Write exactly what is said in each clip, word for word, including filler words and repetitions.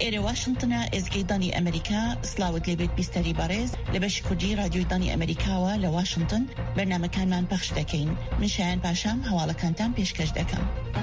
ئێرە واشنگتنە ئێزگەی ئەمریکا سلااوت لێبێت بیستەری بەڕێز لە بەشی کوردی رادیۆی دانی ئەمریکاوە لە واشنگتن بەرنامەکانمان پەخش دەکەین. من شایان پاشام هەواڵەکانتان پێشکەش دەکەم.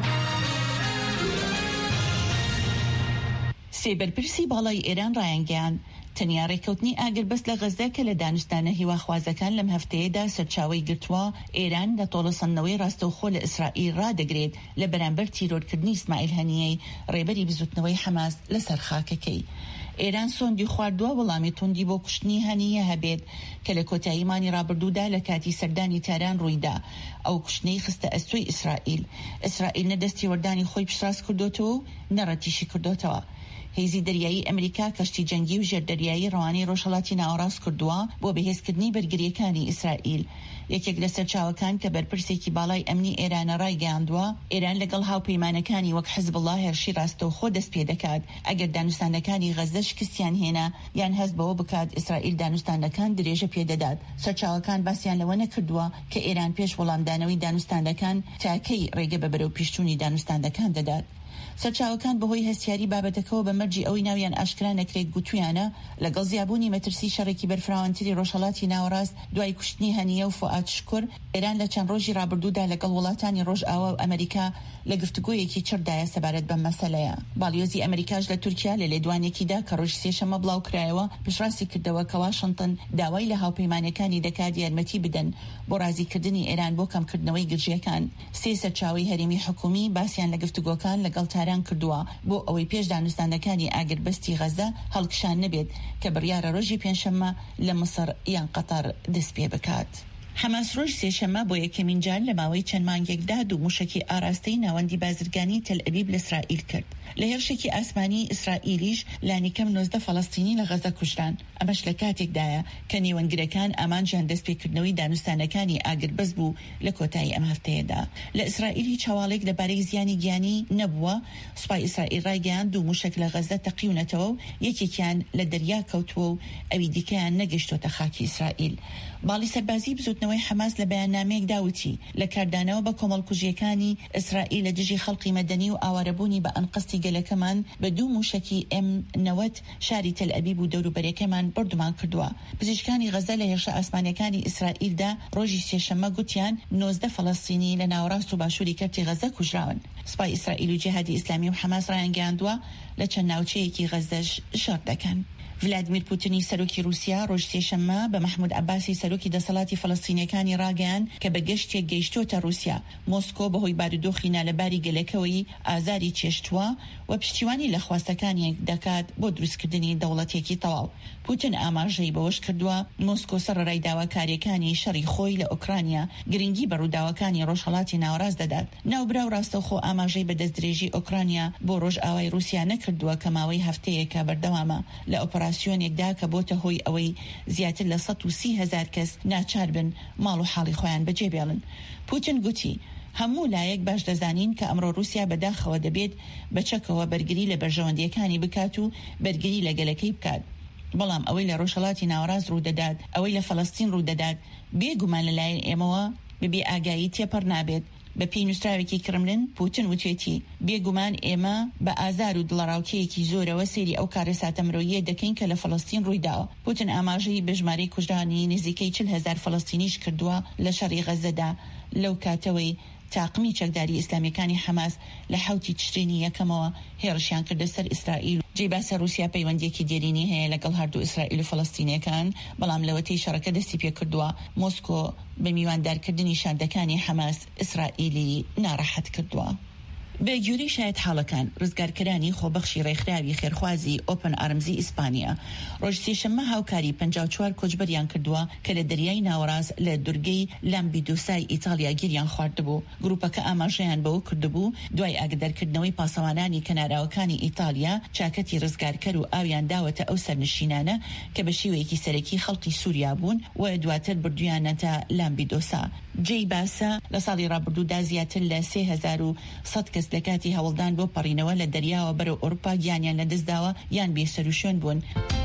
سێبەرپرسی باڵای ئێران ڕایانگەیان تەنیا ڕێکەوتنی ئاگربەست لە غەزە کە لە دانوستانە هیواخوازەکان لەم هەفتەیەدا سەرچاوەی گرتووە ئێران لە تۆڵەسەندنەوەی ڕاستەوخۆ لە ئیسرائیل ڕادەگرێت لە بەرامبەر تیرۆرکردنی ئیسماعیل هەنیەی ڕێبەری بزوتنەوەی حەماس لەسەر خاکەکەی. ئێران سۆندی خواردووە وەڵامی توندی بۆ کوشتنی هەنیە هەبێت کە لە کۆتاییمانی ڕابردوودا لە کاتی سەردانی تاران ڕوویدا. ئەو کوشتنەی خستە ئەستۆی ئیسرائیل. ئیسرائیل نەدەستی وەردانی خۆی پشتڕاست کردوتەوە و نەڕەتیشی کردوتەوە. هێزی دەریایی ئەمریکا کەشتی جەنگی و ژێردەریایی ڕەوانەی ڕۆژهەڵاتی ناوەڕاست کردووە بۆ بەهێزکردنی بەرگریەکانی ئیسرائیل. یەکێک لە سەرچاوەکان کە بەرپرسێکی باڵای ئەمنی ئێرانە ڕایگەیاندووە ئێران لەگەڵ هاوپەیمانەکانی وەک حزب الله هێرشی ڕاستەوخۆ دەست پێ دەکات ئەگەر دانوستانەکانی غەزە شکستیان هێنا یان هەست بەوە بکات ئیسرائیل دانوستانەکان درێژە پێدەدات. سەرچاوەکان باسییان لەوە نەکردووە کە ئێران پێش وەڵامدانەوەی دانوستانەکان تاکەی ڕێگە بە بەرەو پیشچوونی دانوستانەکان دەدات. سەرچاوەکان بەهۆی هەستیاری بابەتەکەەوە بە مەرجی ئەوەی ناویان ئاشکرا نەکرێت گوتویانە لەگەڵ زیابوونی مەترسی شەڕێکی بەرفراوانتری ڕۆژهەڵاتی ناوەڕاست دوای کوشتنی هەنیە و فوئاد شکور ئێران لە چەند ڕۆژی ڕابردوودا لەگەڵ وڵاتانی ڕۆژئاوا و ئەمریکا لە گفتوگۆیەکی چردایە سەبارەت بەم مەسەلەیە. باڵیۆزی ئەمریکاش لە تورکیا لە لێدوانێکیدا کە ڕۆژی سێشەمە بڵاوکرایەوە پشڕاستی کردەوە کە واشنگتن داوای لە هاوپەیمانەکانی دەکات یارمەتی بدەن بۆ ڕازیکردنی ئێران بۆ کەمکردنەوەی گرژیەکان. سێ سەرچاوی هەرێمی حکومی باسییان لە گفتوگۆکان لەگەڵ تاران کردووە بۆ ئەوەی پێش دانوستانەکانی ئاگربەستی غەزە هەڵکشان نەبێت کە بڕیارە ڕۆژی پێنجشەممە لە مسر یان قەتەر دەست پێ بکات. حماس ڕۆژ سێشەممە بۆ یەکەمین جار لە ماوەی چەند مانگێکدا دوو موشکی ئاراستەی ناوەندی بازرگانی تەل ئەبیب لە ئیسرائیل کرد. لە هێرشێکی ئاسمانی ئیسرائیلیش لانیکەم نۆزدە فەڵەستینی لە غەزە کوشتان. ئەمەش لە کاتێکدایە کە نێوەنگرەکان ئامانجیان دەستپێکردنەوەی دانوستانەکانی ئاگربەست بوو لە کۆتایی ئەم هەفتەیەدا. لە ئیسرائیل هیچ هەواڵێک لەبارەی زیانی گیانی نەبووە. سوپای ئیسرائیل ڕایگەیاند دوو موشک لە غەزە تەقیونەتەوە و یەکێکیان لە دەریا کەوتووە و ئەوی دیکەیان نەگەشتۆتە خاکی ئیسرائیل. باڵی سەربازی بزوتنەوەی حەماس لە بەیاننامەیەک داوتی لە کاردانەوە بە کۆمەڵکوژیەکانی ئیسرائیل لە دژی خەڵقی مەدەنی و ئاوارەبوونی بە ئەنقەستی گەلەکەمان بە دوو موشکی ئێم نەوەت شاری تەل ئەبیب و دەوروبەرەکەمان بردومان کردووە. پزیشکانی غەزە لە هێرشە ئاسمانیەکانی ئیسرائیلدا ڕۆژی سێشەممە گوتیان نۆزدە فەڵەستینی لە ناوەڕاست و باشووری کەرتی غەزە کوژراون. سوپای ئیسرائیل و جیهادی ئیسلامی و حەماس ڕایانگەیاندووە لە چەند ناوچەیەکی غەزەش شەڕ دەکەن. ڤلادیمیر پوتینی سەرۆکی رووسیا ڕۆژ سێشەممە بە محمود عەباسی سەرۆکی دەسەڵاتی فەڵەستینیەکانی ڕاگەیان کە بە گەشتێک گەیشتۆتە رووسیا. مۆسکۆ بەهۆی بارودۆخی نالەباری گەلەکەوەی ئازاری چێشتووە و پشتیوانی لە خواستەکانیەک دەکات بۆ دروستکردنی دەوڵەتێکی تەواو. پوتین ئاماژەی بەوەش کردووە مۆسکۆ سەرڕای داواکاریەکانی شەڕی خۆی لە ئوکرانیا گرنگی بە ڕووداوەکانی ڕۆژهەڵاتی ناوەڕاست دەدات. ناوبرا و ڕاستەوخۆ ئاماژەی بە دەستدرێژی ئوکرانیا بۆ ڕۆژئاوای رووسیا نەکردووە کە ماوەی هەفتەیەکە بەردەوامە لە ئۆپەراسیۆنێکدا کە بۆتە هۆی ئەوەی زیاتر لە سەد و سی هەزار کەس ناچار بن ماڵ و حاڵی خۆیان بەجێبێڵن. پوتین گوتی هەموو لایەک باش دەزانین کە ئەمڕۆ رووسیا بەداخەوە دەبێت بەچەکەوە بەرگری لە بەرژەوەندیەکانی بکات و بەرگری لە گەلەکەی بکات. بەڵام ئەوەی لە ڕۆژهەڵاتی ناوەڕاست ڕوودەدات ئەوەی لە فەڵەستین ڕوودەدات بێگومان لەلایەن ئێمەوە بەبێ ئاگایی تێپەڕ نابێت. بە پێی نووسراوێکی کرملن پوتین وتێتی بێگومان ئێمە بە ئازار و دڵەڕاوکەیەکی زۆرەوە سێری ئەو کارە ساتەمرۆییە دەکەین کە لە فەڵەستین ڕوویداوە. پوتین ئاماژەی بەژمارەی کوژرانی نزیکەی چل هەزار فەڵەستینیش کردووە لە شەڕی غەزەدا لەو کاتەوەی تاقمی چەکداری ئیسلامیەکانی حەماس لە حوتی تشرینی یەکەمەوە هێرشیان کردە سەر ئیسرائیل. جێباسە رووسیا پەیوەندیەکی دێرینی هەیە لەگەڵ هەردوو ئیسرائیل و فەڵەستینیەکان بەڵام لەوەتەی شەڕەکە دەستی پێ کردووە مۆسکۆ بە میواندارکردنی شاردەکانی حەماس ئیسرائیلی ناڕەحەت کردووە. بە گوێرەی شایەت حاڵەکان ڕزگارکەرانی خۆبەخشی ڕێکخراوی خێرخوازی ئۆپن ئارمزی ئیسپانیا ڕۆژ سێشەممە هاوکاری پەنجاو و چوار کۆچبەریان کردووە کە لە دەریای ناوەڕاست لە دورگەی لامپیدوسای ئیتالیا گیریان خواردبوو. گروپەکە ئاماژەیان بەوە کردبوو دوای ئاگدارکردنەوەی پاسەوانانی کەناراوەکانی ئیتالیا چاکەتی ڕزگارکەر و ئاویان داوەتە ئەو سەرنشینانە کە بە شێوەیەکی سەرەکی خەڵکی سووریا بوون و دواتر بردویانەتە لامپیدوسا. جێی باسە لە ساڵی ڕابردوودا زیاتر لە سێ هەزار و سەد کەس لە کاتی هەوڵدان بۆ پەڕینەوە لە دەریاوە بەرەو ئەوروپا گیانیان لەدەستداوە یان بێسەروشۆن بوون.